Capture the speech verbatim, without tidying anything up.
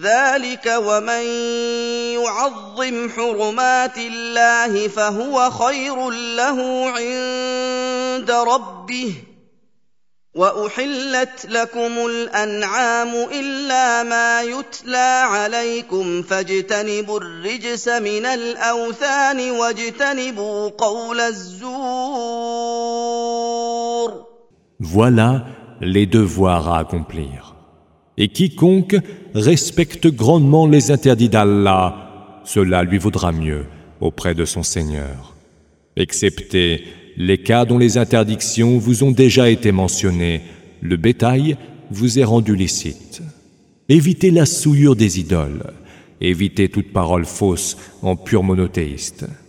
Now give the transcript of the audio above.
ذلك ومن يعظم حرمات الله فهو خير له عند ربه وأحلت لكم الأنعام إلا ما يتلى عليكم فاجتنبوا الرجس من الأوثان واجتنبوا قول الزور. Voilà les devoirs à accomplir. Et quiconque respecte grandement les interdits d'Allah, cela lui vaudra mieux auprès de son Seigneur, excepté les cas dont les interdictions vous ont déjà été mentionnées. Le bétail vous est rendu licite. Évitez la souillure des idoles. Évitez toute parole fausse en pur monothéiste.